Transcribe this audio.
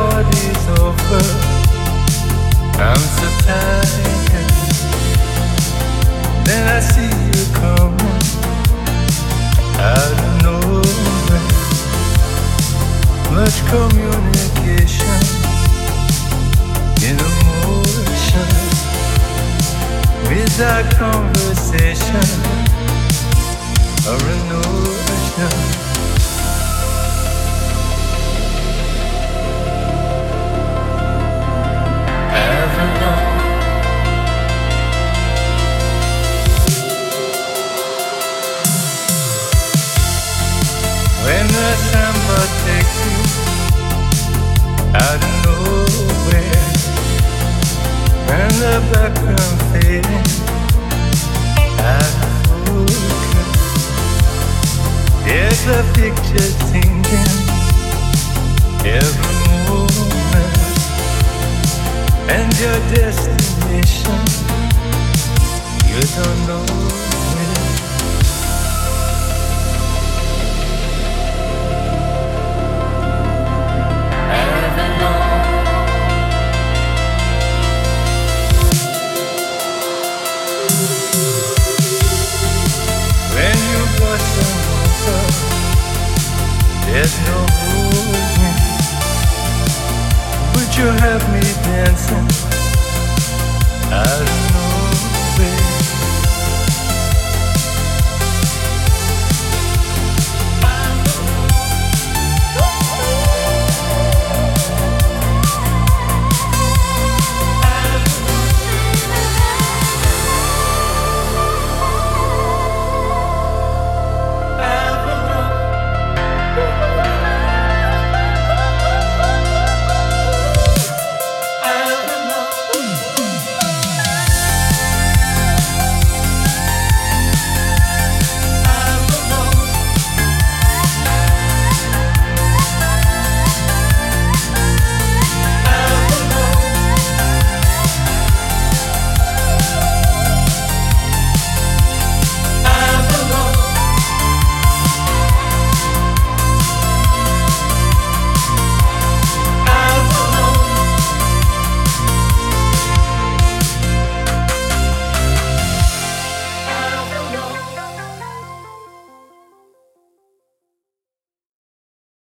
party's over, I'm so tired. Then I see you coming out of nowhere. Much communication in emotion, without conversation or a notion. When the samba takes you out of nowhere, and the background fading out of focus, there's a picture changing every moment, and your destination, you don't know where. When you blossom over, there's no moving. Would you have me dancing out of